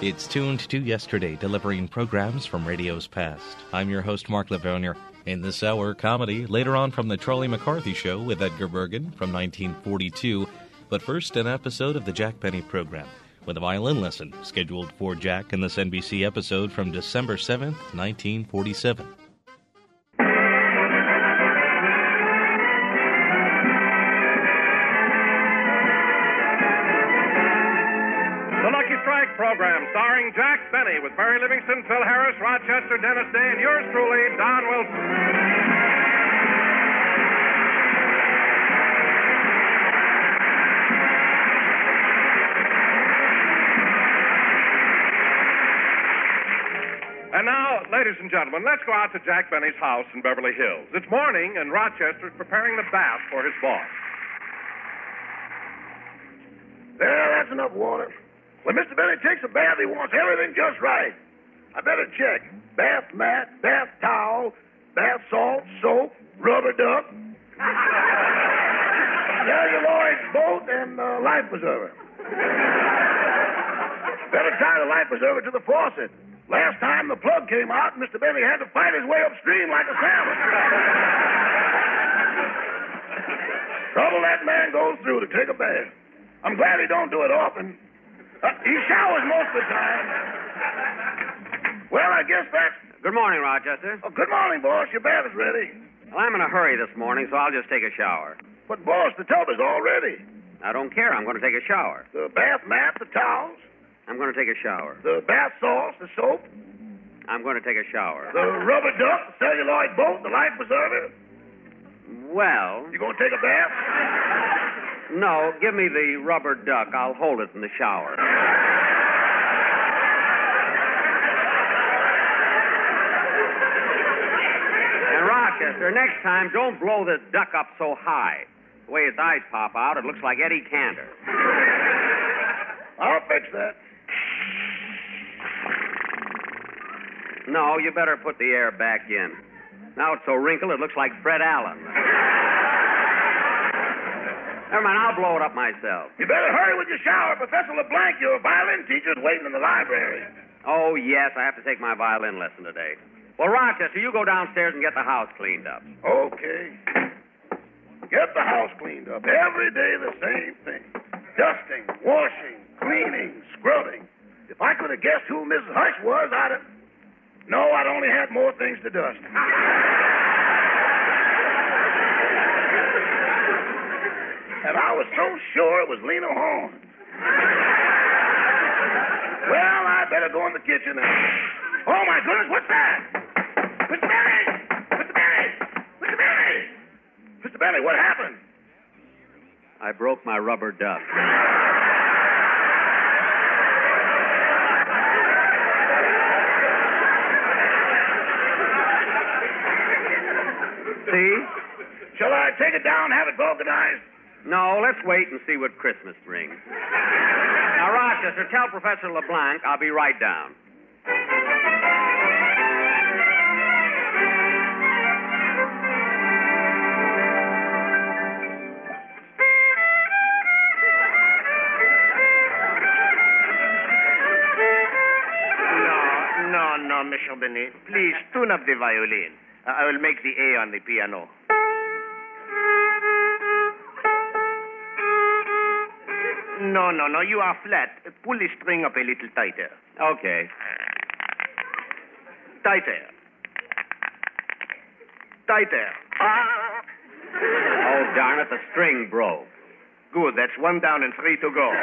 It's tuned to yesterday, delivering programs from radio's past. I'm your host, Mark Lavonie. In this hour, comedy, later on from the Charlie McCarthy Show with Edgar Bergen from 1942. But first, an episode of the Jack Benny program with a violin lesson scheduled for Jack in this NBC episode from December 7th, 1947. Program starring Jack Benny with Barry Livingston, Phil Harris, Rochester, Dennis Day, and yours truly, Don Wilson. And now, ladies and gentlemen, let's go out to Jack Benny's house in Beverly Hills. It's morning, and Rochester is preparing the bath for his boss. There, that's enough water. When Mr. Benny takes a bath, he wants everything just right. I better check. Bath mat, bath towel, bath salt, soap, rubber duck, celluloid boat, and life preserver. Better tie the life preserver to the faucet. Last time the plug came out, Mr. Benny had to fight his way upstream like a salmon. Trouble that man goes through to take a bath. I'm glad he don't do it often. He showers most of the time. Well, I guess that's... Good morning, Rochester. Oh, good morning, boss. Your bath is ready. Well, I'm in a hurry this morning, so I'll just take a shower. But, boss, the tub is all ready. I don't care. I'm going to take a shower. The bath mat, the towels. I'm going to take a shower. The bath salts, the soap. I'm going to take a shower. The rubber duck, the celluloid boat, the life preserver. Well... You going to take a bath? No, give me the rubber duck. I'll hold it in the shower. And Rochester, next time, don't blow this duck up so high. The way its eyes pop out, it looks like Eddie Cantor. I'll fix that. No, you better put the air back in. Now it's so wrinkled, it looks like Fred Allen. Never mind, I'll blow it up myself. You better hurry with your shower. Professor LeBlanc, your violin teacher, is waiting in the library. Oh, yes, I have to take my violin lesson today. Well, Rochester, you go downstairs and get the house cleaned up. Okay. Get the house cleaned up. Every day the same thing. Dusting, washing, cleaning, scrubbing. If I could have guessed who Mrs. Hush was, I'd have... No, I'd only had more things to dust. And I was so sure it was Lena Horne. Well, I better go in the kitchen and... Oh, my goodness, what's that? Mr. Benny! Mr. Benny! Mr. Benny! Mr. Benny, what happened? I broke my rubber duck. See? Shall I take it down and have it vulcanized? No, let's wait and see what Christmas brings. Now, Rochester, tell Professor LeBlanc I'll be right down. No, Monsieur Benny. Please tune up the violin. I will make the A on the piano. No, you are flat. Pull the string up a little tighter. Okay. Tighter. Oh, darn it, the string broke. Good, that's one down and three to go.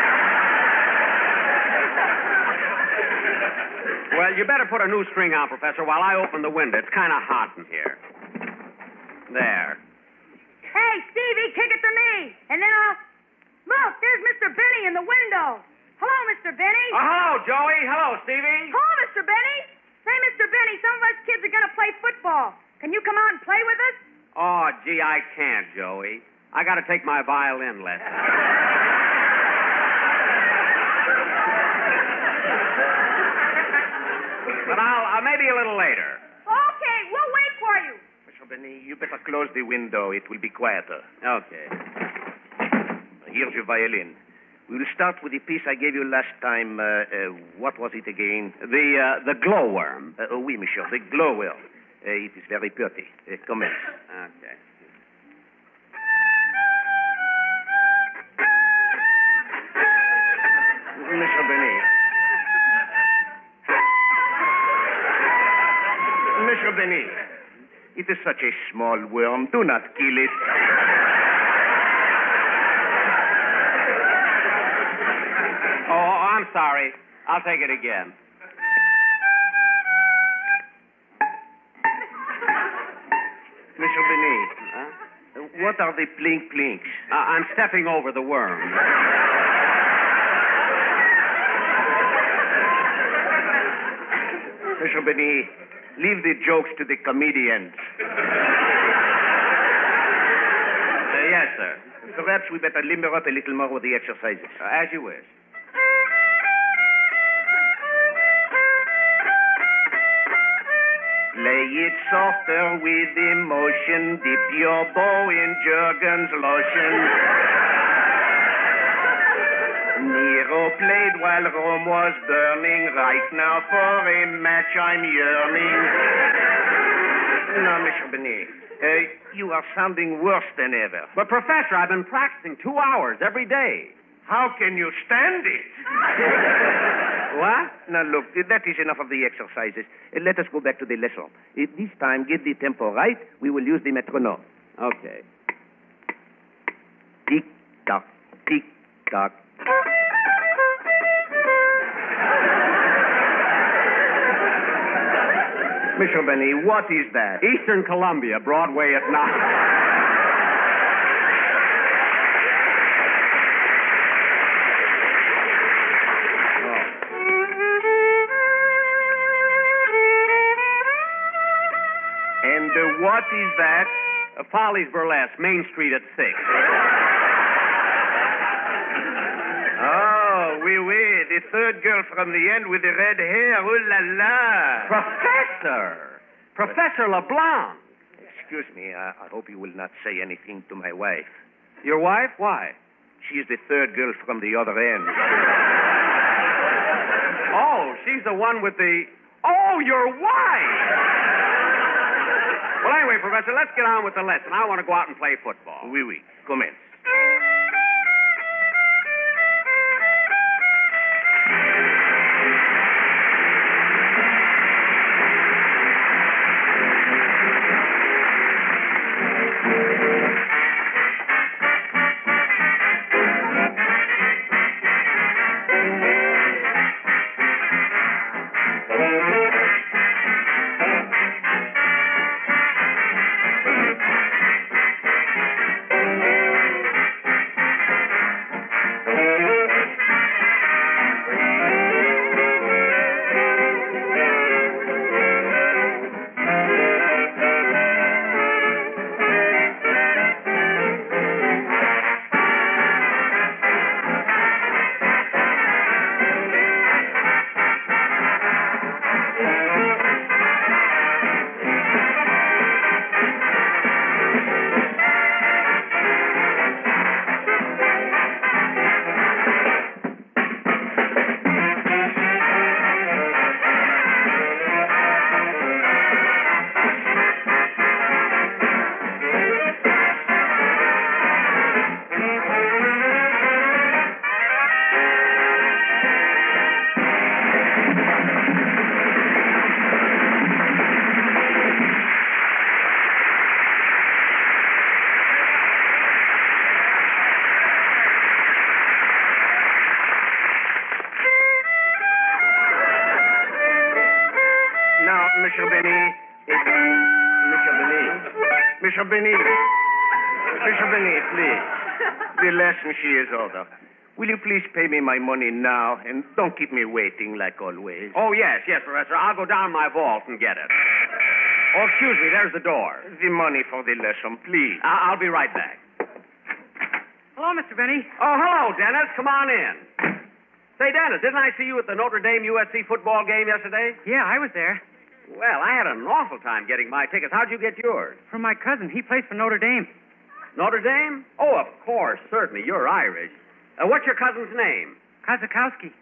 Well, you better put a new string on, Professor, while I open the window. It's kind of hot in here. There. Hey, Stevie, kick it to me. And then I'll... Look, there's Mr. Benny in the window. Hello, Mr. Benny. Oh, hello, Joey. Hello, Stevie. Hello, Mr. Benny. Say, Mr. Benny, some of us kids are going to play football. Can you come out and play with us? Oh, gee, I can't, Joey. I got to take my violin lesson. But I'll maybe a little later. Okay, we'll wait for you. Monsieur Benny, you better close the window. It will be quieter. Okay. Here's your violin. We'll start with the piece I gave you last time. What was it again? The glowworm. Oui, monsieur, the glowworm. It is very pretty. Commence. Okay. Monsieur Benet. Monsieur Benet, it is such a small worm. Do not kill it. Oh, I'm sorry. I'll take it again. Monsieur Benet, what are the plink-plinks? I'm stepping over the worm. Monsieur Benet, leave the jokes to the comedians. Yes, sir. Perhaps we better limber up a little more with the exercises. As you wish. Play it softer with emotion. Dip your bow in Jergens lotion. Nero played while Rome was burning. Right now for a match I'm yearning. No, Monsieur Benet, you are sounding worse than ever. But, Professor, I've been practicing 2 hours every day. How can you stand it? What? Now, look, that is enough of the exercises. Let us go back to the lesson. This time, get the tempo right. We will use the metronome. Okay. Tick-tock, tick-tock. Monsieur Benet, what is that? Eastern Columbia, Broadway at night. What is that? Follies Burlesque, Main Street at 6. Oh, oui, the third girl from the end with the red hair. Ooh la la. Professor LeBlanc. Excuse me, I hope you will not say anything to my wife. Your wife? Why? She is the third girl from the other end. Oh, she's the one with the... Oh, your wife! Well, anyway, Professor, let's get on with the lesson. I want to go out and play football. Oui. Commence. Monsieur Benet, please. The lesson she is over. Will you please pay me my money now and don't keep me waiting like always? Oh, yes, Professor. I'll go down my vault and get it. Oh, excuse me, there's the door. The money for the lesson, please. I'll be right back. Hello, Mr. Benny. Oh, hello, Dennis. Come on in. Say, Dennis, didn't I see you at the Notre Dame USC football game yesterday? Yeah, I was there. Well, I had an awful time getting my tickets. How'd you get yours? From my cousin. He plays for Notre Dame. Notre Dame? Oh, of course, certainly. You're Irish. What's your cousin's name? Kazakowski.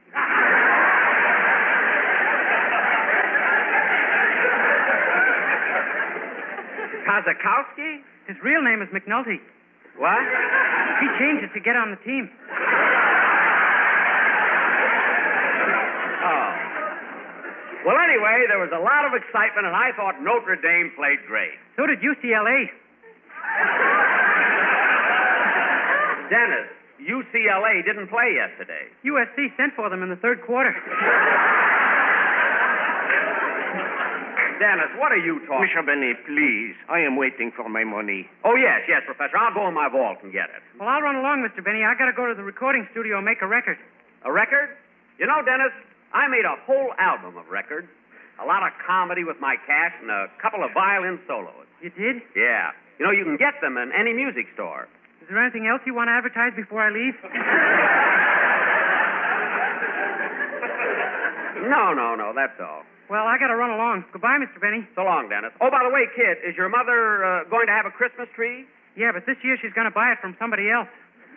Kazakowski? His real name is McNulty. What? He changed it to get on the team. Oh. Well, anyway, there was a lot of excitement, and I thought Notre Dame played great. So did UCLA. Dennis, UCLA didn't play yesterday. USC sent for them in the third quarter. Dennis, what are you talking Mr. Benny, please. I am waiting for my money. Oh, yes, Professor. I'll go in my vault and get it. Well, I'll run along, Mr. Benny. I got to go to the recording studio and make a record. A record? You know, Dennis, I made a whole album of records. A lot of comedy with my cast and a couple of violin solos. You did? Yeah. You know, you can get them in any music store. Is there anything else you want to advertise before I leave? No, that's all. Well, I got to run along. Goodbye, Mr. Benny. So long, Dennis. Oh, by the way, kid, is your mother going to have a Christmas tree? Yeah, but this year she's going to buy it from somebody else.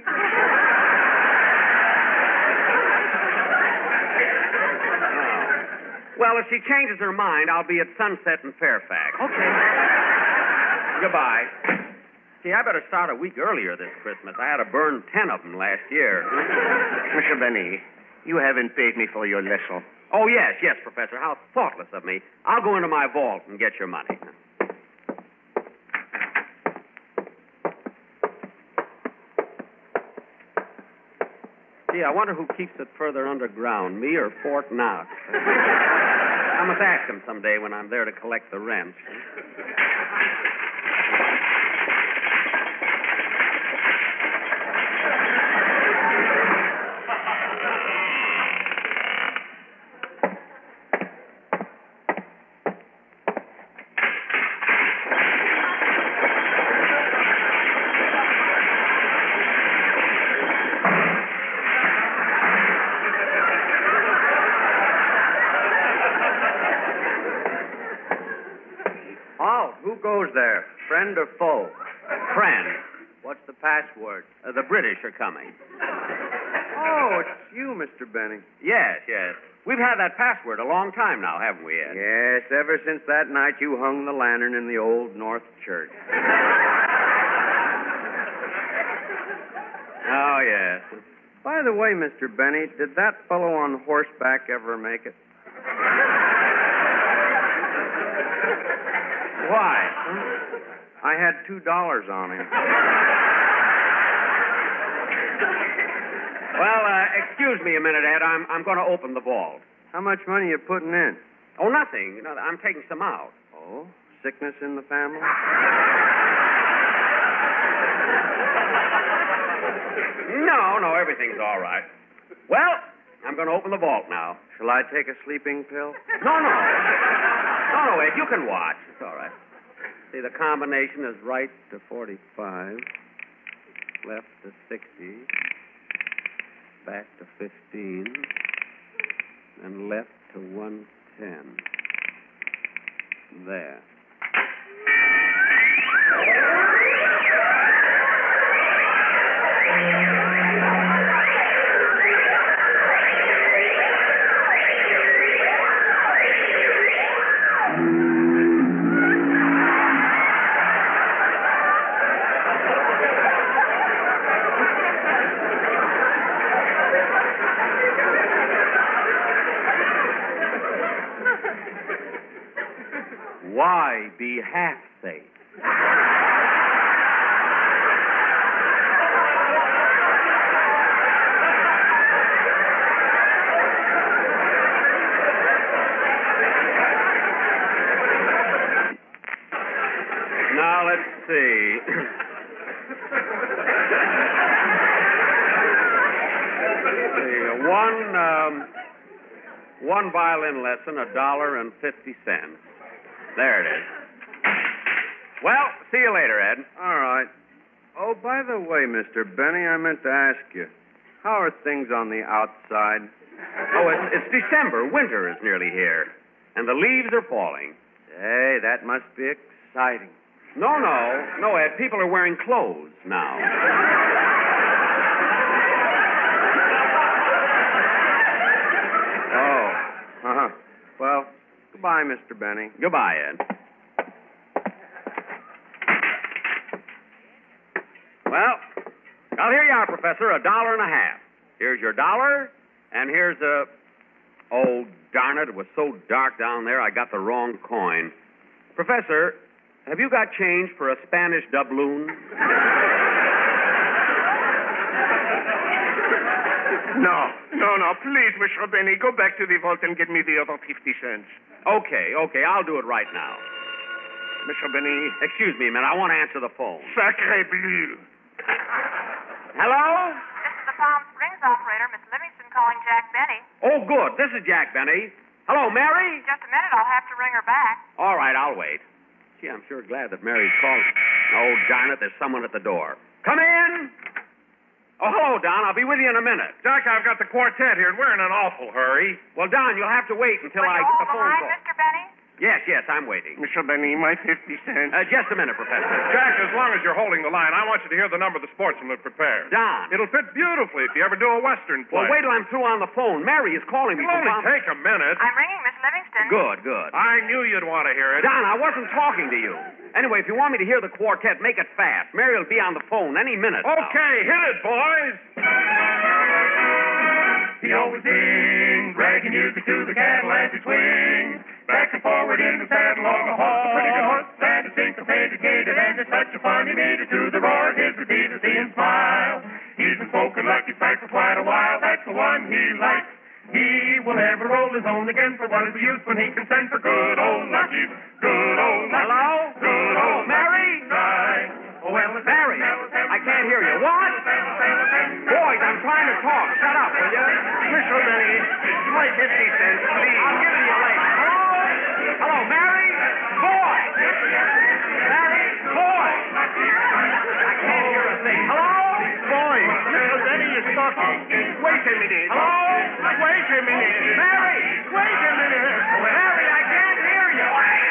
Well, if she changes her mind, I'll be at Sunset in Fairfax. Okay. Goodbye. See, I better start a week earlier this Christmas. I had to burn 10 of them last year. Mr. Benny, you haven't paid me for your lesson. Oh, yes, Professor. How thoughtless of me. I'll go into my vault and get your money. Gee, I wonder who keeps it further underground, me or Fort Knox. I must ask him someday when I'm there to collect the rent. There, friend or foe? Friend. What's the password? The British are coming. Oh, it's you, Mr. Benny. Yes. We've had that password a long time now, haven't we, Ed? Yes, ever since that night you hung the lantern in the old North Church. Oh, yes. By the way, Mr. Benny, did that fellow on horseback ever make it? Why? I had $2 on him. Well, excuse me a minute, Ed. I'm going to open the vault. How much money you putting in? Oh, nothing. You know, I'm taking some out. Oh, sickness in the family? No, everything's all right. Well, I'm going to open the vault now. Shall I take a sleeping pill? No, Ed, you can watch. It's all right. See, the combination is right to 45, left to 60, back to 15, and left to 110. There. Why be half safe? Now, let's see. One violin lesson, $1.50. There it is. Well, see you later, Ed. All right. Oh, by the way, Mr. Benny, I meant to ask you, how are things on the outside? Oh, it's December. Winter is nearly here. And the leaves are falling. Hey, that must be exciting. No, Ed. People are wearing clothes now. Goodbye, Mr. Benny. Goodbye, Ed. Well, here you are, Professor, $1.50. Here's your dollar, and here's a... Oh, darn it, it was so dark down there I got the wrong coin. Professor, have you got change for a Spanish doubloon? No, please, Mr. Benny, go back to the vault and get me the other 50 cents. Okay, I'll do it right now. Mr. Benny. Excuse me a minute, I want to answer the phone. Sacre bleu. Hello? This is the Palm Springs operator, Miss Livingston, calling Jack Benny. Oh, good. This is Jack Benny. Hello, Mary? Just a minute, I'll have to ring her back. All right, I'll wait. Gee, I'm sure glad that Mary's calling. Oh, darn it, there's someone at the door. Come in! Oh, hello, Don. I'll be with you in a minute. Jack, I've got the quartet here, and we're in an awful hurry. Well, Don, you'll have to wait until Will I you get hold the the phone line, call. Mr. Benny? Yes, I'm waiting. Mr. Benny, my 50 cents. Just a minute, Professor. Jack, as long as you're holding the line, I want you to hear the number the sportsman had prepared. Don. It'll fit beautifully if you ever do a Western play. Well, wait till I'm through on the phone. Mary is calling me. It'll only take a minute. I'm ringing Miss Livingston. Good. I knew you'd want to hear it. Don, I wasn't talking to you. Anyway, if you want me to hear the quartet, make it fast. Mary will be on the phone any minute. Okay, hit it, boys. He always sings, bragging music to the cattle as he swings. Back and forward in the saddle on a horse, a pretty good horse, and it's syncopated, and it's such a funny meter to the roar of his repeat to see him smile. He's been spoken lucky sight for quite a while, that's the one he likes. He will never roll his own again for what is the use when he can send for good old Lucky, good old Lucky. Hello? Good old Mary? Oh, well, Mary, I can't hear you. What? Boys, I'm trying to talk. Shut up, will you? Mr. Benny, my 50 cents, please. I'll give it to you later. Hello, Mary? Boy! Mary? Boy! I can't hear a thing. Hello? Boy, Mr. Benny is talking. Wait a minute. Hello? Wait a minute. Mary! Wait a minute. Mary, I can't hear you.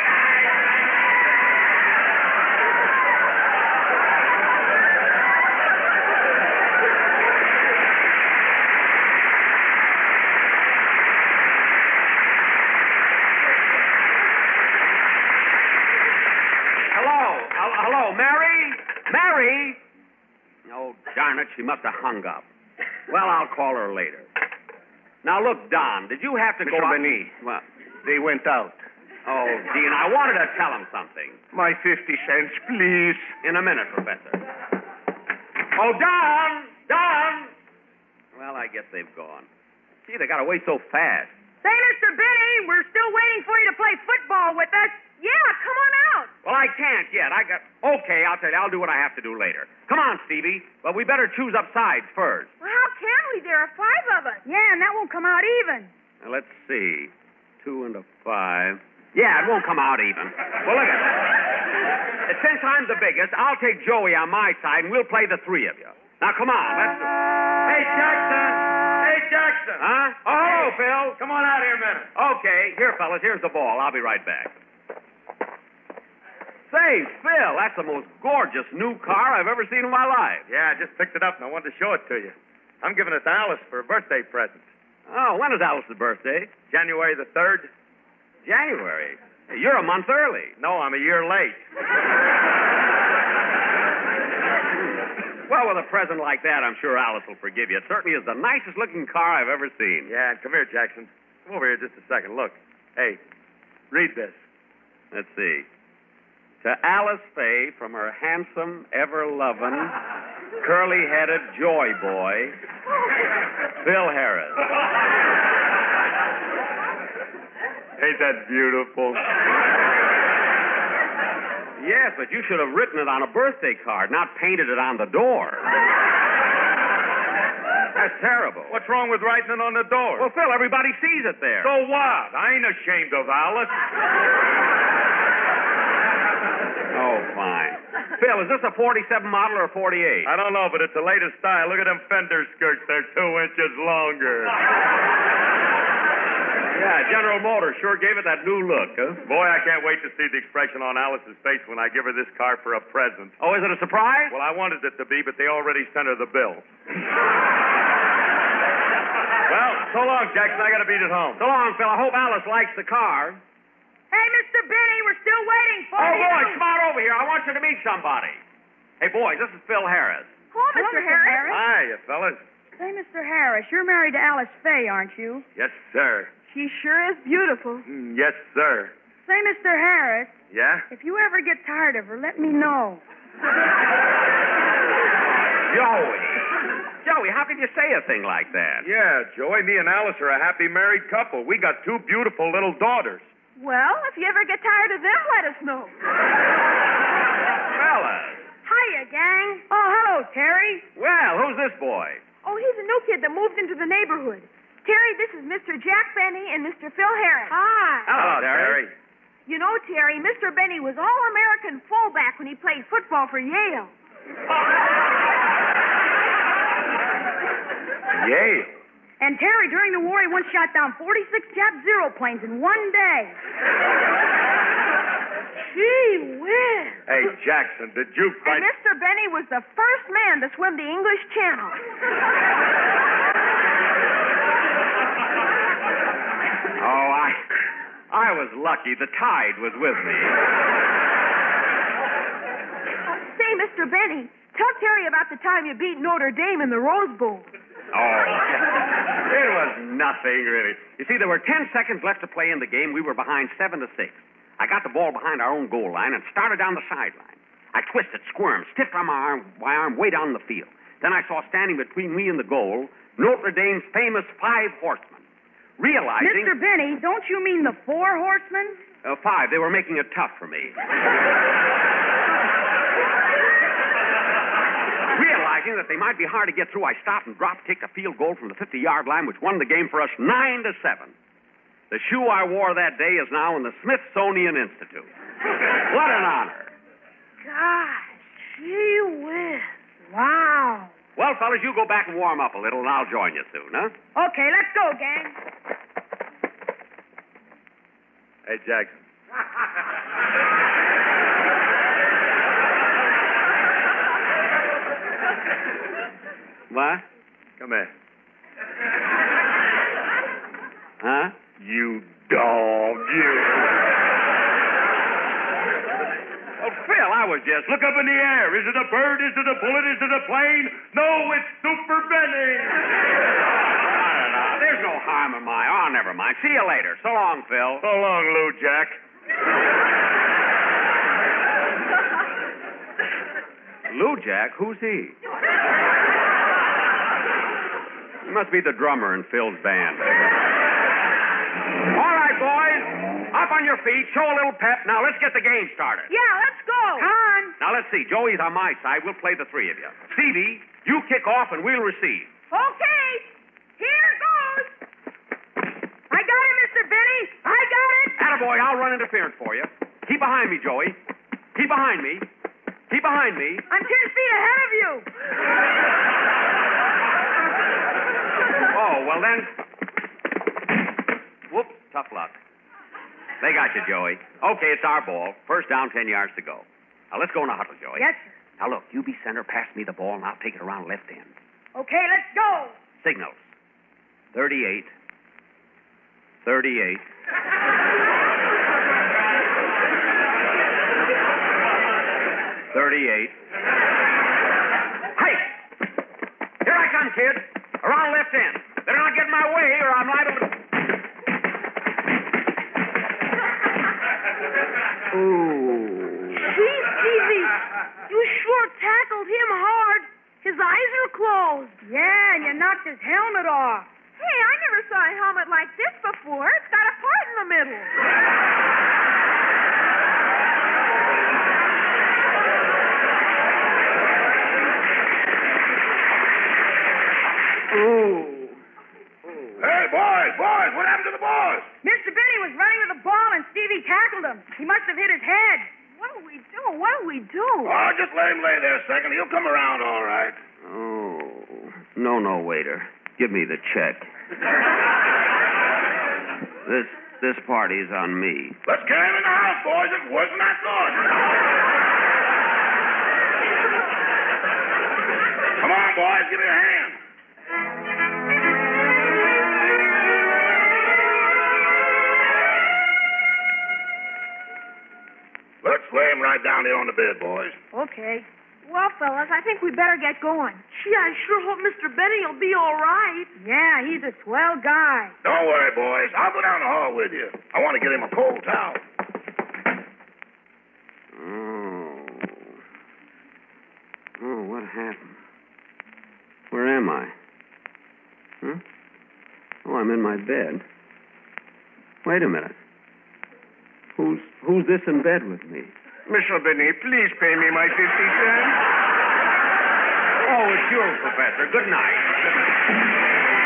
Hello, Mary? Mary? Oh, darn it, she must have hung up. Well, I'll call her later. Now, look, Don, did you have to go Mr. out? Benny. What? They went out. Oh, Dean, I wanted to tell him something. My 50 cents, please. In a minute, Professor. Oh, Don! Don! Well, I guess they've gone. Gee, they got away so fast. Say, Mr. Benny, we're still waiting for you to play football with us. Yeah, come on out. Well, I can't yet. Okay, I'll tell you. I'll do what I have to do later. Come on, Stevie. But we better choose up sides first. Well, how can we? There are 5 of us. Yeah, and that won't come out even. Now, let's see. 2 and a 5. Yeah, it won't come out even. Well, look at it. Since I'm the biggest, I'll take Joey on my side, and we'll play the 3 of you. Now, come on. Let's do it. Hey, Jackson. Huh? Oh, hello, Phil. Come on out here a minute. Okay. Here, fellas, here's the ball. I'll be right back. Say, Phil, that's the most gorgeous new car I've ever seen in my life. Yeah, I just picked it up and I wanted to show it to you. I'm giving it to Alice for a birthday present. Oh, when is Alice's birthday? January the 3rd. January. Hey, you're a month early. No, I'm a year late. Well, with a present like that, I'm sure Alice will forgive you. It certainly is the nicest looking car I've ever seen. Yeah, come here, Jackson. Come over here just a second. Look. Hey, read this. Let's see. To Alice Faye from her handsome, ever-loving, curly-headed joy boy, Phil Harris. Ain't that beautiful? Yes, but you should have written it on a birthday card, not painted it on the door. That's terrible. What's wrong with writing it on the door? Well, Phil, everybody sees it there. So what? I ain't ashamed of Alice. Oh, fine. Phil, is this a 47 model or a 48? I don't know, but it's the latest style. Look at them fender skirts. They're 2 inches longer. Yeah, General Motors sure gave it that new look, huh? Boy, I can't wait to see the expression on Alice's face when I give her this car for a present. Oh, is it a surprise? Well, I wanted it to be, but they already sent her the bill. Well, so long, Jackson. I got to beat it home. So long, Phil. I hope Alice likes the car. Hey, Mr. Benny, we're still waiting for Oh, you. boys, come on over here. I want you to meet somebody. Hey, boys, this is Phil Harris. Hello, Mr. Harris. Hiya, fellas. Say, Mr. Harris, you're married to Alice Faye, aren't you? Yes, sir. She sure is beautiful. Yes, sir. Say, Mr. Harris, Yeah? if you ever get tired of her, let me know. Joey, how could you say a thing like that? Yeah, Joey, me and Alice are a happy married couple. We got 2 beautiful little daughters. Well, if you ever get tired of them, let us know. Fellas. Hiya, gang. Oh, hello, Terry. Well, who's this boy? Oh, he's a new kid that moved into the neighborhood. Terry, this is Mr. Jack Benny and Mr. Phil Harris. Hi. Hello, Terry. You know, Terry, Mr. Benny was All-American fullback when he played football for Yale. Yay. And Terry, during the war, he once shot down 46 Jap Zero planes in one day. Gee whiz. Hey, Jackson, did you And fight... Mr. Benny was the first man to swim the English Channel. Oh, I was lucky. The tide was with me. Say, Mr. Benny, tell Terry about the time you beat Notre Dame in the Rose Bowl. Oh, it was nothing, really. You see, there were 10 seconds left to play in the game. We were behind 7-6. I got the ball behind our own goal line and started down the sideline. I twisted, squirmed, stiffed my arm way down the field. Then I saw standing between me and the goal Notre Dame's famous 5 horsemen. Realizing... Mr. Benny, don't you mean the 4 horsemen? 5. They were making it tough for me. Realizing that they might be hard to get through, I stopped and drop-kicked a field goal from the 50-yard line, which won the game for us 9-7. The shoe I wore that day is now in the Smithsonian Institute. What an honor. Gosh, gee whiz. Wow. Well, fellas, you go back and warm up a little, and I'll join you soon, huh? Okay, let's go, gang. Hey, Jackson. What? Come here. Huh? You dog, you. Oh, Phil, I was just... Look up in the air. Is it a bird? Is it a bullet? Is it a plane? No, it's Super Benny. There's no harm in my... Oh, never mind. See you later. So long, Phil. So long, Lou Jack. Lou Jack? Who's he? He must be the drummer in Phil's band. All right, boys. Up on your feet. Show a little pep. Now, let's get the game started. Yeah, let's go. Come on. Now, let's see. Joey's on my side. We'll play the 3 of you. Stevie, you kick off and we'll receive. Okay. Here goes. I got it, Mr. Benny. I got it. Attaboy, I'll run interference for you. Keep behind me, Joey. Keep behind me. Keep behind me. I'm 10 feet ahead of you. Oh, well then. Whoops, tough luck. They got you, Joey. Okay, it's our ball. First down, 10 yards to go. Now, let's go in a huddle, Joey. Yes, sir. Now, look, you be center, pass me the ball, and I'll take it around left end. Okay, let's go. Signals. 38. 38. 38. Hey! Here I come, kid. Around left end. Better not get in my way, or I'm liable to... Ooh. Gee, Stevie, you sure tackled him hard. His eyes are closed. Yeah, and you knocked his helmet off. Hey, I never saw a helmet like this before. It's got a part in the middle. Ooh. Hey, boys, what happened to the boys? Mr. Benny was running with the ball, and Stevie tackled him. He must have hit his head. What do we do? What do we do? Oh, just let him lay there a second. He'll come around all right. Oh. No, waiter. Give me the check. This party's on me. Let's carry him in the house, boys. It's worse than I thought. Come on, boys. Give me a hand. to bed, boys. Okay. Well, fellas, I think we better get going. Gee, I sure hope Mr. Benny will be all right. Yeah, he's a swell guy. Don't worry, boys. I'll go down the hall with you. I want to get him a cold towel. Oh, what happened? Where am I? Huh? Oh, I'm in my bed. Wait a minute. Who's this in bed with me? Mr. Benny, please pay me my 50 cents. Oh, it's you, Professor. Good night.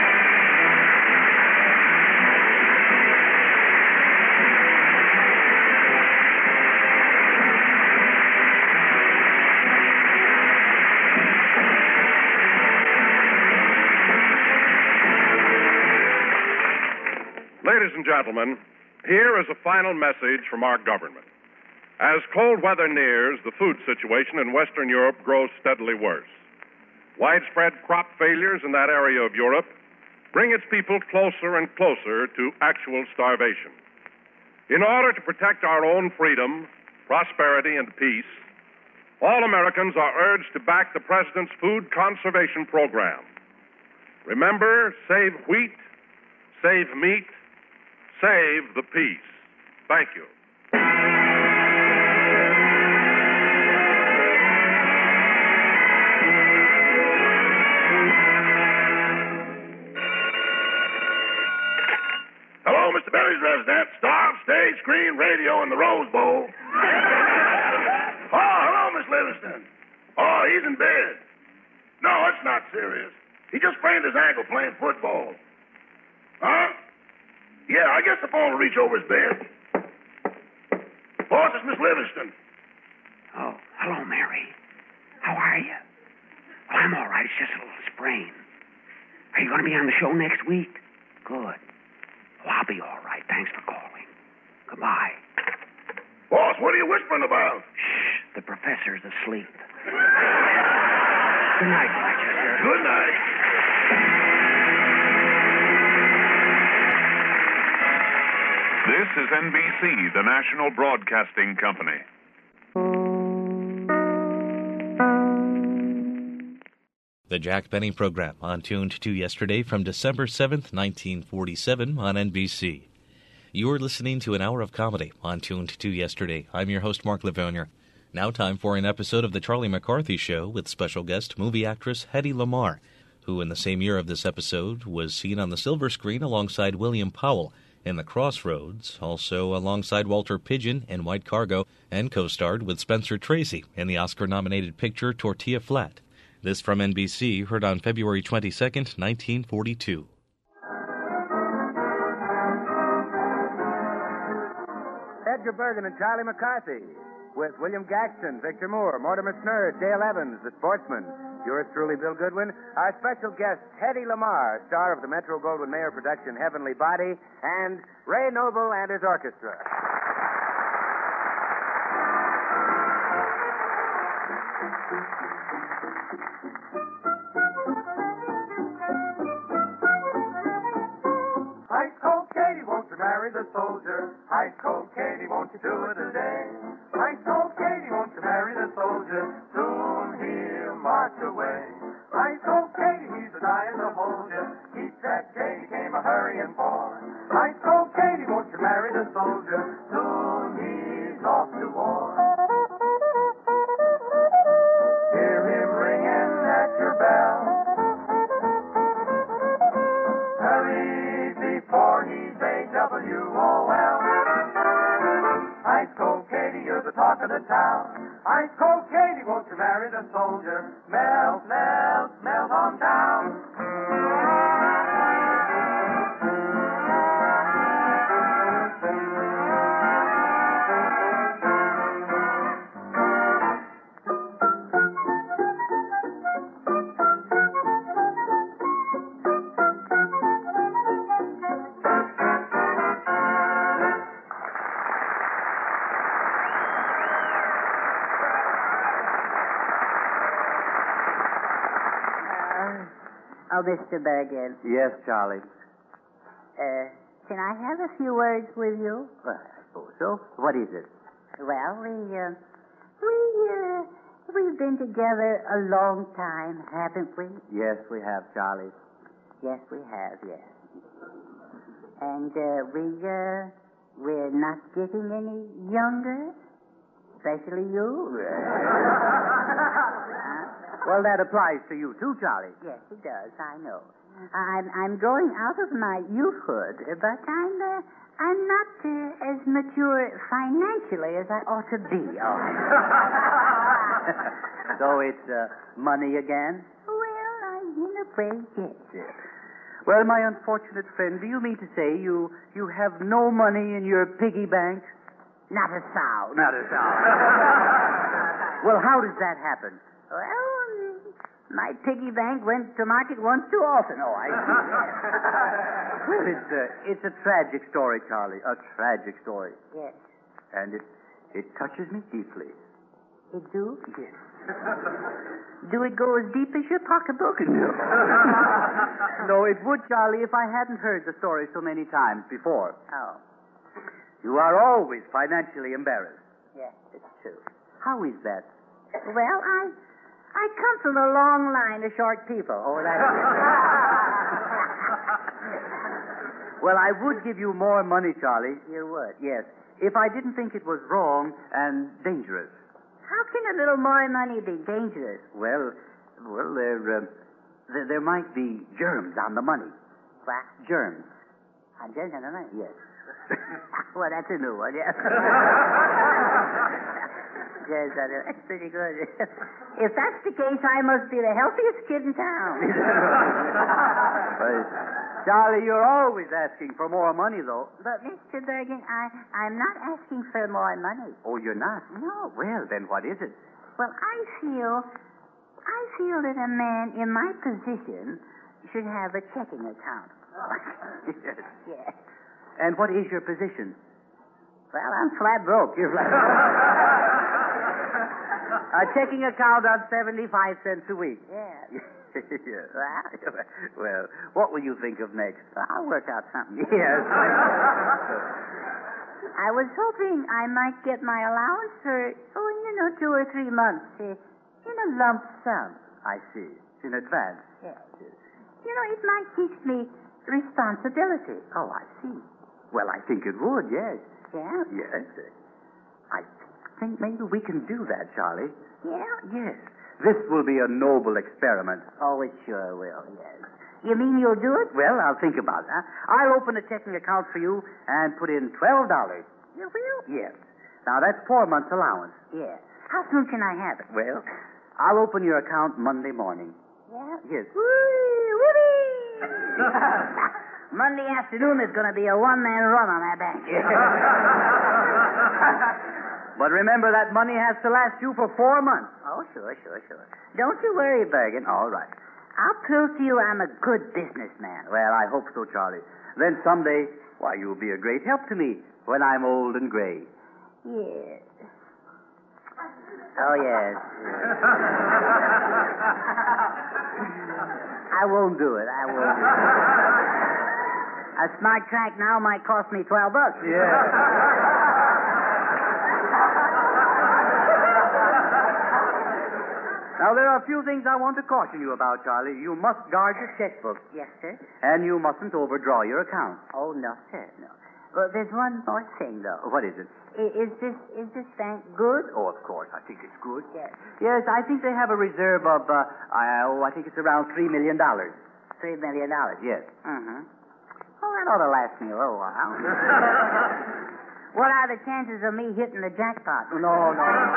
Ladies and gentlemen, here is a final message from our government. As cold weather nears, the food situation in Western Europe grows steadily worse. Widespread crop failures in that area of Europe bring its people closer and closer to actual starvation. In order to protect our own freedom, prosperity, and peace, all Americans are urged to back the President's food conservation program. Remember, save wheat, save meat, save the peace. Thank you. Hello, Mr. Benny's resident. Star, stage, screen, radio, and the Rose Bowl. Oh, hello, Miss Livingston. Oh, he's in bed. No, it's not serious. He just sprained his ankle playing football. Huh? Yeah, I guess the phone will reach over his bed. Boss, it's Miss Livingston. Oh, hello, Mary. How are you? Well, I'm all right. It's just a little sprain. Are you going to be on the show next week? Good. Well, I'll be all right. Thanks for calling. Goodbye. Boss, what are you whispering about? Shh. The professor's asleep. Good night, Rochester. Good night. This is NBC, the national broadcasting company. The Jack Benny Program on Tuned to Yesterday from December 7th, 1947 on NBC. You're listening to an hour of comedy on Tuned to Yesterday. I'm your host, Mark Livonia. Now time for an episode of The Charlie McCarthy Show with special guest movie actress Hedy Lamarr, who in the same year of this episode was seen on the silver screen alongside William Powell in The Crossroads, also alongside Walter Pidgeon in White Cargo, and co-starred with Spencer Tracy in the Oscar-nominated picture Tortilla Flat. This from NBC, heard on February 22nd, 1942. Edgar Bergen and Charlie McCarthy, with William Gaxton, Victor Moore, Mortimer Snurd, Dale Evans, the sportsman, yours truly, Bill Goodwin, our special guest, Hedy Lamarr, star of the Metro-Goldwyn-Mayer production Heavenly Body, and Ray Noble and his orchestra. Ice Cold Katie, won't you marry the soldier? Ice Cold Katie, won't you do it today? Ice Cold Katie, won't you marry the soldier? Soon he'll march away. Ice Cold Katie, he's a dying to hold you. Keep that Katie came a hurrying for. Ice Cold Katie, won't you marry the soldier? Soon he's off to war. Hear him ringing at your bell. Hurry before he's A-W-O-L. Ice Cold Katie, you're the talk of the town. Ice Cold Katie, won't you marry the soldier? Melt, melt, melt on down. Oh, Mr. Bergen. Yes, Charlie. Can I have a few words with you? Well, I suppose so. What is it? Well, We've been together a long time, haven't we? Yes, we have, Charlie. Yes, we have, yes. And we're not getting any younger, especially you. Well, that applies to you too, Charlie. Yes, it does. I know. I'm growing out of my youthhood, but I'm not as mature financially as I ought to be. Oh. So it's money again? Well, in a way, yes. Well, my unfortunate friend, do you mean to say you have no money in your piggy bank? Not a sound. Not a sound. Well, how does that happen? Well, my piggy bank went to market once too often. Oh, I see. Well, it's a tragic story, Charlie. A tragic story. Yes. And it touches me deeply. It do? Yes. Do it go as deep as your pocketbook? No. No, it would, Charlie, if I hadn't heard the story so many times before. Oh. You are always financially embarrassed. Yes, it's true. How is that? Well, I come from a long line of short people. Oh, that's Well, I would give you more money, Charlie. You would? Yes, if I didn't think it was wrong and dangerous. How can a little more money be dangerous? Well, there might be germs on the money. What? Germs. Germs on the money? Yes. Well, that's a new one, yes. Germs on the money. That's pretty good. If that's the case, I must be the healthiest kid in town. Charlie, you're always asking for more money, though. But, Mr. Bergen, I'm not asking for more money. Oh, you're not? No. Well, then what is it? Well, I feel that a man in my position should have a checking account. Yes. Yes. And what is your position? Well, I'm flat broke. You're flat A checking account on 75 cents a week. Yeah. Yes. Well, what will you think of next? I'll work out something. Yes. I was hoping I might get my allowance for, 2 or 3 months in a lump sum. I see. In advance. Yes. It might teach me responsibility. Oh, I see. Well, I think it would, yes. Yeah? Yes. I think maybe we can do that, Charlie. Yeah? Yes. This will be a noble experiment. Oh, it sure will, yes. You mean you'll do it? Well, I'll think about it. I'll open a checking account for you and put in $12. You will? Yes. Now, that's 4 months' allowance. Yes. How soon can I have it? Well, I'll open your account Monday morning. Yeah? Yes. Whee! Monday afternoon is going to be a one-man run on that bank. But remember, that money has to last you for 4 months. Oh, sure. Don't you worry, Bergen. All right. I'll prove to you I'm a good businessman. Well, I hope so, Charlie. Then someday, why, you'll be a great help to me when I'm old and gray. Yes. Oh, yes. I won't do it. A smart track now might cost me $12. Yeah. Now, there are a few things I want to caution you about, Charlie. You must guard your checkbook. Yes, sir. And you mustn't overdraw your account. Oh, no, sir, no. Well, there's one more thing, though. What is it? Is this bank good? Oh, of course. I think it's good. Yes. Yes, I think they have a reserve of, I think it's around $3 million. $3 million? Yes. Mm-hmm. Oh, that ought to last me a little while. What are the chances of me hitting the jackpot? No.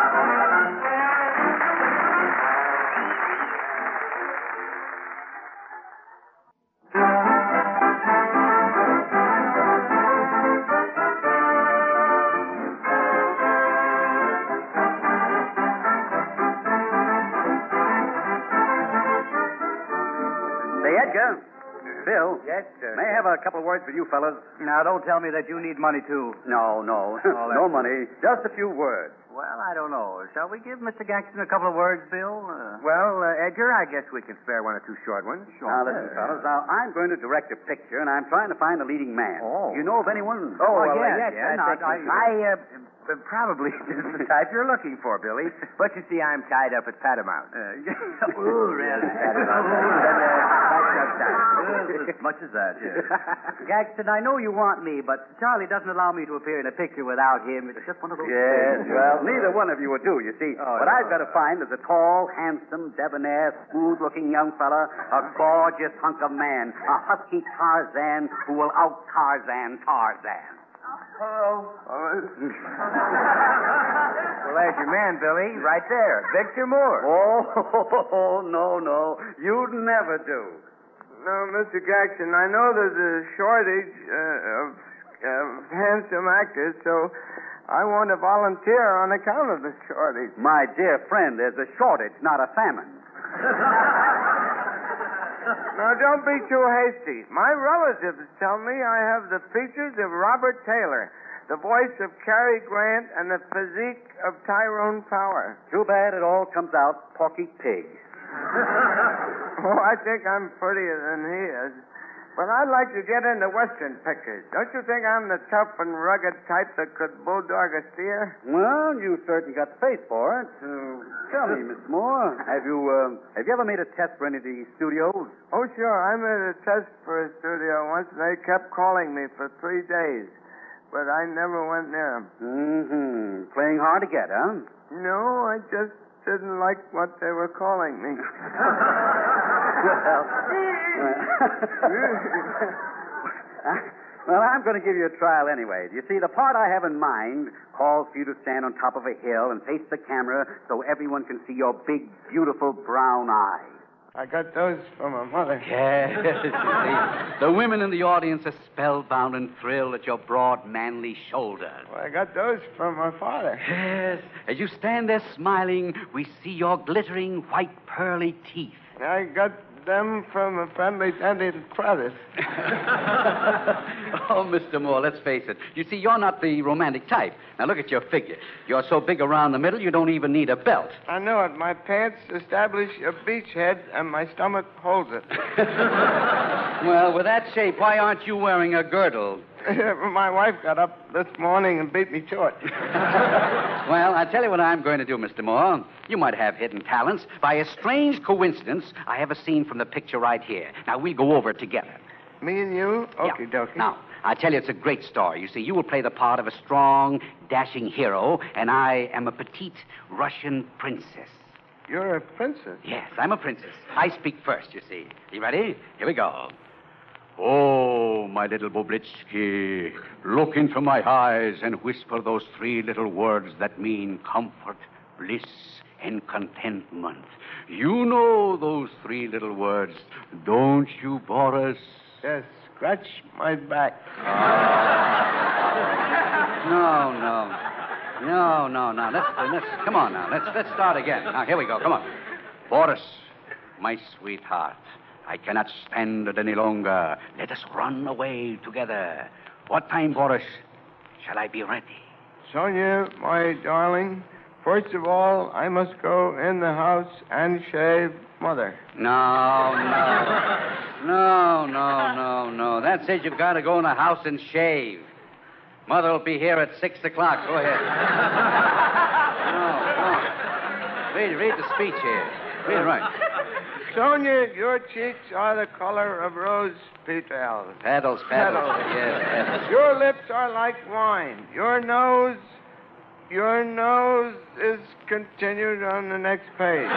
Edgar. Bill. Yes, sir. May I have a couple of words with you fellas? Now, don't tell me that you need money, too. No. No money. Just a few words. Well, I don't know. Shall we give Mr. Gaxton a couple of words, Bill? Edgar, I guess we can spare 1 or 2 short ones. Now, listen, fellas. Now, I'm going to direct a picture, and I'm trying to find a leading man. Oh. You know of anyone? Yes. Probably just the type you're looking for, Billy. But you see, I'm tied up at Patamount. Ooh, really? As much as that, yes. Gagston, I know you want me, but Charlie doesn't allow me to appear in a picture without him. It's just one of those Yes, things. well, neither one of you would do, you see. What I've got to find is a tall, handsome, debonair, smooth-looking young fella, a gorgeous hunk of man, a husky Tarzan who will out-Tarzan Tarzan. Well, there's your man, Billy, right there. Victor Moore. Oh, no. You'd never do. No, Mr. Gagston, I know there's a shortage of handsome actors, so I want to volunteer on account of the shortage. My dear friend, there's a shortage, not a famine. Now, don't be too hasty. My relatives tell me I have the features of Robert Taylor, the voice of Cary Grant, and the physique of Tyrone Power. Too bad it all comes out Porky Pig. Oh, I think I'm prettier than he is. But I'd like to get into Western pictures. Don't you think I'm the tough and rugged type that could bulldog a steer? Well, you certainly got the face for it. Tell me, Miss Moore, have you ever made a test for any of these studios? Oh, sure. I made a test for a studio once. They kept calling me for 3 days. But I never went near them. Mm-hmm. Playing hard to get, huh? No, I just didn't like what they were calling me. Well, I'm going to give you a trial anyway. You see, the part I have in mind calls for you to stand on top of a hill and face the camera so everyone can see your big, beautiful brown eyes. I got those from my mother. Yes, you see. The women in the audience are spellbound and thrilled at your broad, manly shoulders. Well, I got those from my father. Yes. As you stand there smiling, we see your glittering, white, pearly teeth. I got them from a friendly dentist Crothers. Oh, Mr. Moore, let's face it. You see, you're not the romantic type. Now, look at your figure. You're so big around the middle, you don't even need a belt. I know it. My pants establish a beachhead, and my stomach holds it. Well, with that shape, why aren't you wearing a girdle? My wife got up this morning and beat me to it. Well, I'll tell you what I'm going to do, Mr. Moore. You might have hidden talents. By a strange coincidence, I have a scene from the picture right here. Now, we'll go over it together. Me and you? Okie dokie. Now, I tell you, it's a great story. You see, you will play the part of a strong, dashing hero, and I am a petite Russian princess. You're a princess? Yes, I'm a princess. I speak first, you see. You ready? Here we go. Oh, my little Boblitsky, look into my eyes and whisper those 3 little words that mean comfort, bliss, and contentment. You know those 3 little words, don't you, Boris? Yes, scratch my back. No. Let's come on now. Let's start again. Now, here we go. Come on. Boris, my sweetheart, I cannot stand it any longer. Let us run away together. What time, Boris, shall I be ready? Sonia, my darling, first of all, I must go in the house and shave Mother. No. That says you've got to go in the house and shave. Mother will be here at 6 o'clock. Go ahead. No. Read the speech here. Read it right. Sonia, your cheeks are the color of rose petals. Petals. Yes, petals. Your lips are like wine. Your nose is continued on the next page.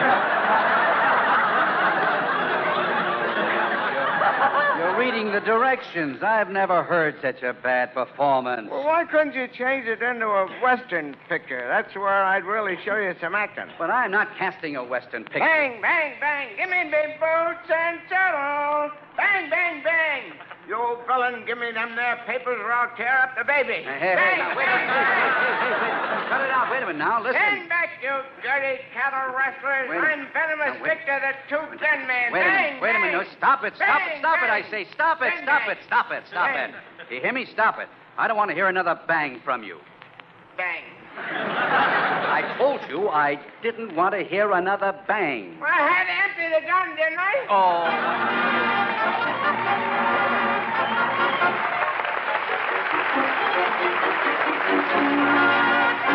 You're reading the directions. I've never heard such a bad performance. Well, why couldn't you change it into a Western picture? That's where I'd really show you some acting. But I'm not casting a Western picture. Bang, bang, bang. Give me big boots and saddles. Bang, bang, bang. You old villain, give me them there papers or I'll tear up the baby. Hey, now, wait a minute. Hey. Cut it out. Wait a minute now. Listen. Stand back, you dirty cattle rustlers. I'm venomous Victor, the two-gun man. Wait a minute. No, stop it. Stop it, I say. Stop it. You hear me? Stop it. I don't want to hear another bang from you. Bang. I told you I didn't want to hear another bang. Well, I had to empty the gun, didn't I? Oh.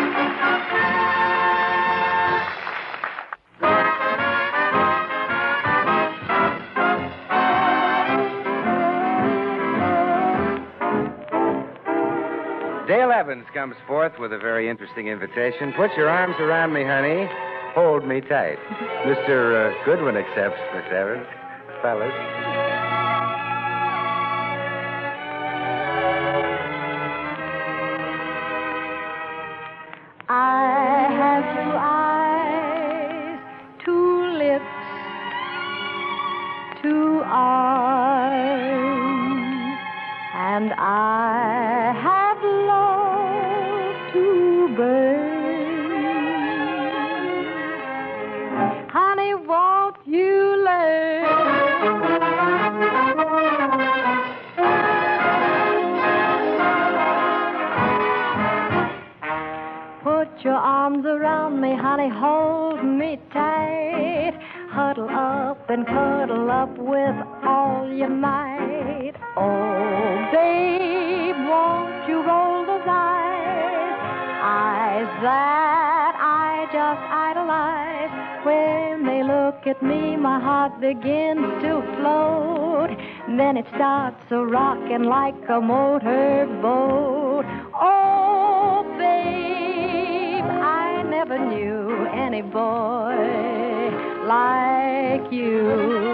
Dale Evans comes forth with a very interesting invitation. Put your arms around me, honey. Hold me tight. Mr. Goodwin accepts, Miss Evans. Fellas. I have 2 eyes, 2 lips, 2 arms, and I have loved 2 birds. Honey, won't you learn? Put your arms around me, honey, hold me tight. Huddle up and cuddle up with all your might. Oh, babe, won't you roll those eyes that I just idolize. When they look at me, my heart begins to float. Then it starts a-rocking like a motorboat. Oh, babe, I never knew any boy like you.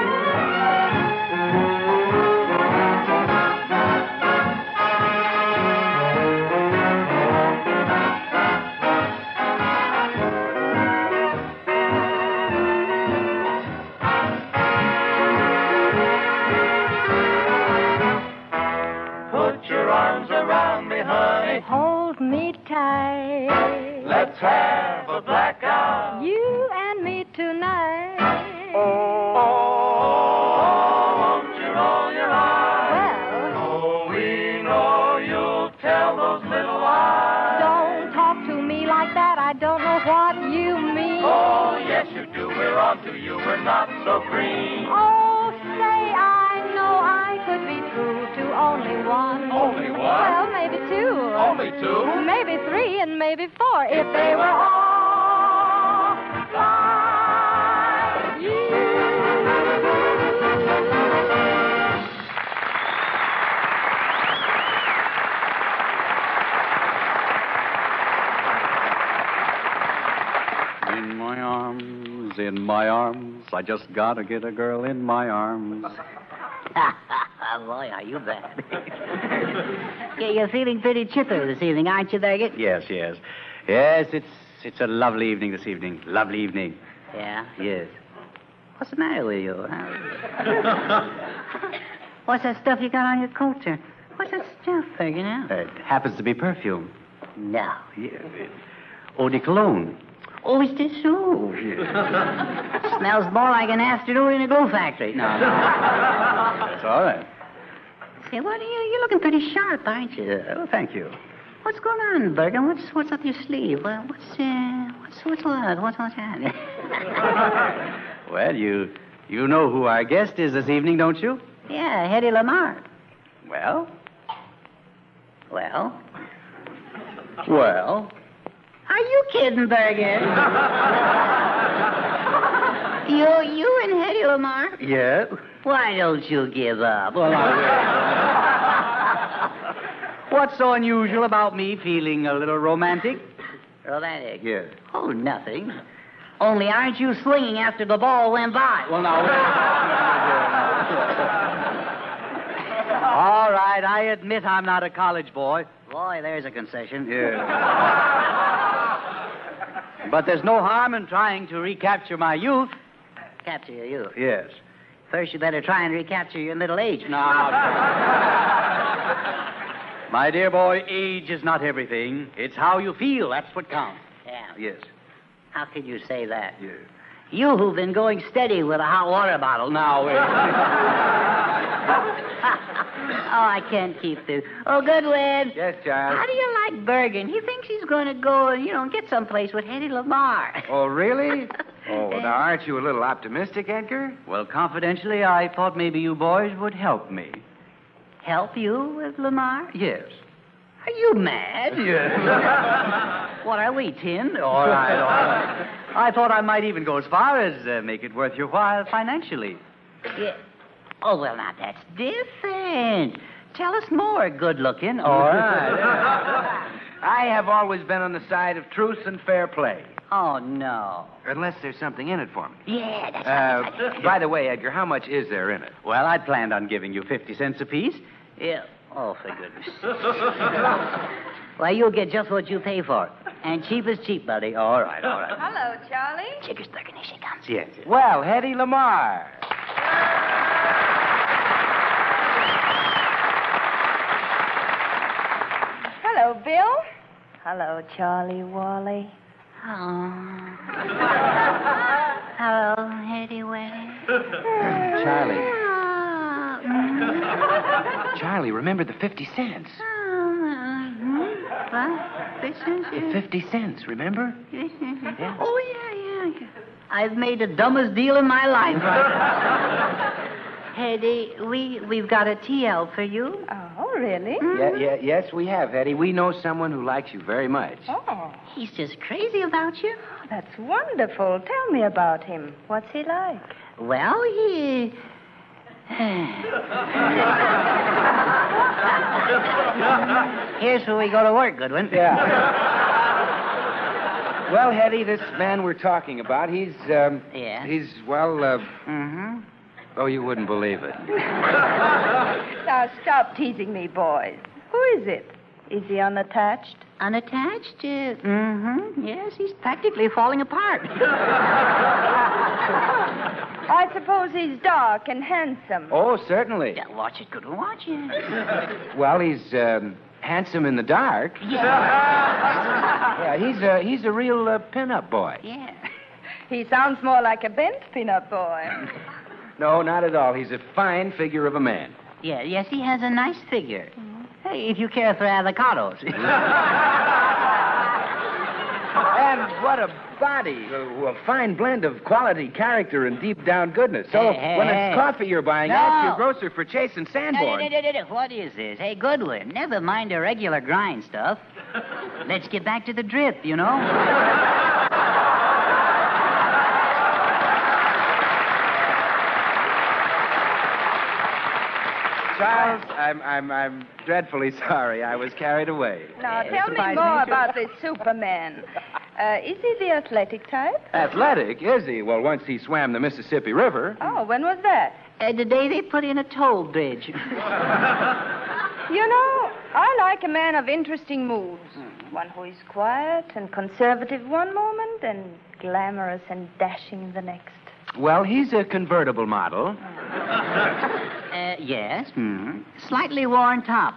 Put your arms around me, honey. Hold me tight. Let's have a blackout. You and me tonight. Oh, won't you roll your eyes? Well, oh, we know you'll tell those little eyes. don't talk to me like that. I don't know what you mean. Oh, yes, you do. We're on to you. We're not so green. Oh, say I know I could be true to only one. Only one? Well, maybe 2. Only 2? Maybe 3 and maybe 4 if they were all like you. In my arms, I just gotta get a girl in my arms. Boy, are you bad. Yeah, you're feeling pretty chipper this evening, aren't you, Daggett? Yes, yes. Yes, it's a lovely evening this evening. Lovely evening. Yeah? Yes. What's the matter with you? Huh? What's that stuff you got on your coat there? What's that stuff, Peggy, now? It happens to be perfume. No. Yes. Eau de cologne. Oh, is this so? Smells more like an afternoon in a glue factory. No. That's all right. Say, what are you're looking pretty sharp, aren't you? Oh, thank you. What's going on, Bergen? What's up your sleeve? What's that? What's that? Well, you know who our guest is this evening, don't you? Yeah, Hedy Lamarr. Well? Well? Well? Are you kidding, Bergen? you and Hedy Lamarr? Yeah. Why don't you give up? Well, what's so unusual about me feeling a little romantic? Romantic? Yes. Oh, nothing. Only aren't you swinging after the ball went by? Well, now... All right, I admit I'm not a college boy. Boy, there's a concession. Yeah. But there's no harm in trying to recapture my youth. Capture your youth? Yes. First, you better try and recapture your middle age. No. My dear boy, age is not everything. It's how you feel. That's what counts. Yeah. Yes. How can you say that? Yes. You who've been going steady with a hot water bottle. Now, wait. Oh, I can't keep this. Oh, Goodwin. Yes, child. How do you like Bergen? He thinks he's going to go and, get someplace with Hedy Lamarr. Oh, really? Oh, now, aren't you a little optimistic, Edgar? Well, confidentially, I thought maybe you boys would help me. Help you with Lamarr? Yes. Are you mad? Yes. What are we, 10? All right. I thought I might even go as far as make it worth your while financially. Yeah. Oh, well, now, that's different. Tell us more, good-looking. All right. I have always been on the side of truth and fair play. Oh, no. Unless there's something in it for me. Yeah, that's right. By the way, Edgar, how much is there in it? Well, I planned on giving you 50 cents apiece. Yeah. Oh, for goodness. Why, you'll get just what you pay for. And cheap is cheap, buddy. All right. Hello, Charlie. Chickenstuckenisha comes. Yes. Well, Hetty Lamar. Hello, Bill. Hello, Charlie Wally. Oh. Hello, Hetty Wetty. Charlie, remember the 50 cents. What? 50 cents? The 50 cents, remember? Yeah. Oh, yeah. I've made the dumbest deal in my life. Hetty, we've got a TL for you. Oh, really? Yes, we have, Hetty. We know someone who likes you very much. Oh, He's just crazy about you. that's wonderful. Tell me about him. What's he like? Well, he... Here's where we go to work, Goodwin. Yeah. Well, Hetty, this man we're talking about, he's, oh, you wouldn't believe it. Now, stop teasing me, boys. Who is it? Is he unattached? Unattached? Yes, he's practically falling apart. I suppose he's dark and handsome. Oh, certainly. Yeah, watch it, Goodwin, watch it. Well, he's handsome in the dark. Yeah. Yeah, he's a real pin-up boy. Yeah. He sounds more like a bent pin-up boy. No, not at all. He's a fine figure of a man. Yeah, yes, he has a nice figure. Hey, if you care for avocados. And what a body. A fine blend of quality, character, and deep-down goodness. So, when it's coffee you're buying, ask your grocer for Chase and Sanborn. No. What is this? Hey, Goodwin, never mind the regular grind stuff. Let's get back to the drip, you know? Charles, I'm dreadfully sorry. I was carried away. Now, tell me more about this Superman. Is he the athletic type? Athletic, is he? Well, once he swam the Mississippi River. Oh, when was that? The day they put in a toll bridge. You know, I like a man of interesting moods. One who is quiet and conservative one moment and glamorous and dashing the next. Well, he's a convertible model. Yes. Slightly worn top.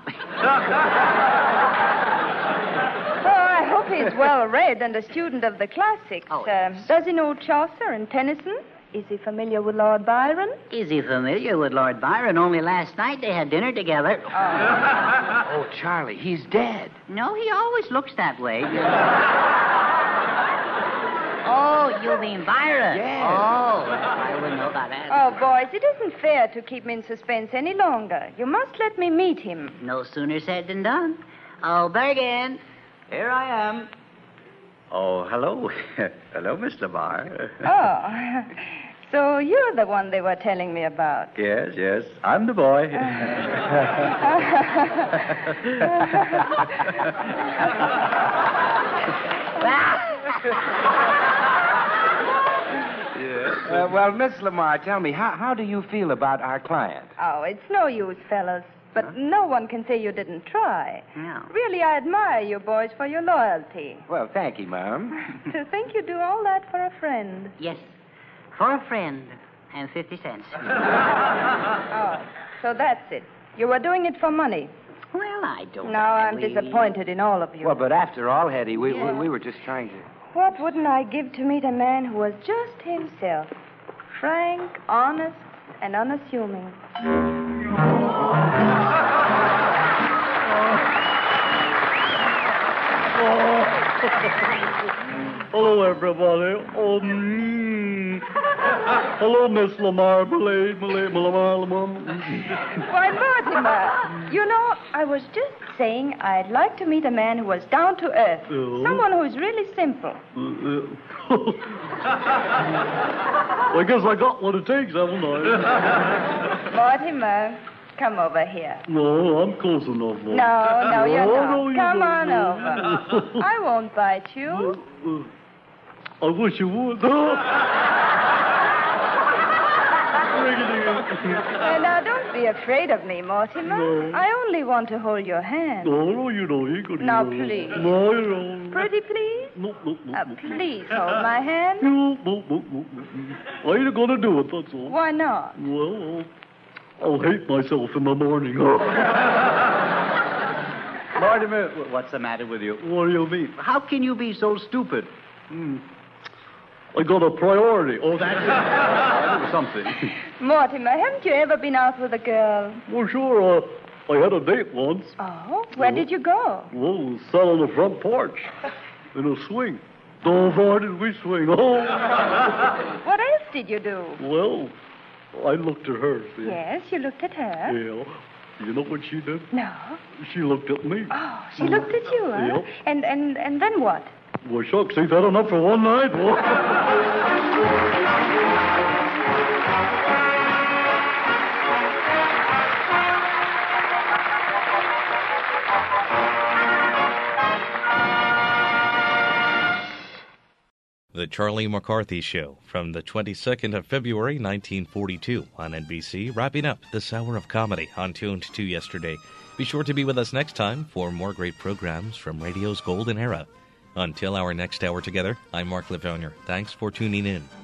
I hope he's well read and a student of the classics. Oh, yes. Does he know Chaucer and Tennyson? Is he familiar with Lord Byron? Is he familiar with Lord Byron? Only last night they had dinner together. Oh, Charlie, he's dead. No, he always looks that way. Oh, you mean Byron? Yes. Oh, I wouldn't know about that. Oh, boys, it isn't fair to keep me in suspense any longer. You must let me meet him. No sooner said than done. Oh, Bergen, here I am. Oh, hello. Hello, Miss Lamar. Oh, so you're the one they were telling me about. Yes, I'm the boy. Well, Miss Lamar, tell me, how do you feel about our client? Oh, it's no use, fellas. But no one can say you didn't try. No. Really, I admire you boys for your loyalty. Well, thank you, Mom. To think you do all that for a friend. Yes, for a friend and 50 cents. Oh, so that's it. You were doing it for money. Well, I don't Now I'm disappointed in all of you. Well, but after all, Hetty, we were just trying to... What wouldn't I give to meet a man who was just himself? Frank, honest, and unassuming. Hello, everybody. Hello, Miss Lamar. Why, Mortimer, you know, I was just saying I'd like to meet a man who was down to earth. Someone who's really simple. I guess I got what it takes, haven't I? Mortimer, Come over here. No, I'm close enough. No, you're not. No, Come don't. on over. I won't bite you. I wish you would. Now, don't be afraid of me, Mortimer. No. I only want to hold your hand. No, you don't. You could. Now, please. No, you don't. Pretty please? No. Please hold my hand. No. I ain't gonna do it, that's all. Why not? Well, I'll hate myself in the morning. Mortimer, what's the matter with you? What do you mean? How can you be so stupid? I got a priority. Oh, that's something. Mortimer, haven't you ever been out with a girl? Well, sure. I had a date once. Oh? Where did you go? Well, sat on the front porch in a swing. So far did we swing. Oh. What else did you do? Well, I looked at her. See? Yes, you looked at her. Yeah. You know what she did? No. She looked at me. Oh, she looked at you, huh? Yep. And then what? Well, shucks, ain't that enough for one night? The Charlie McCarthy Show from the 22nd of February, 1942 on NBC, wrapping up this hour of comedy on Tuned to Yesterday. Be sure to be with us next time for more great programs from radio's golden era. Until our next hour together, I'm Mark Lavounier. Thanks for tuning in.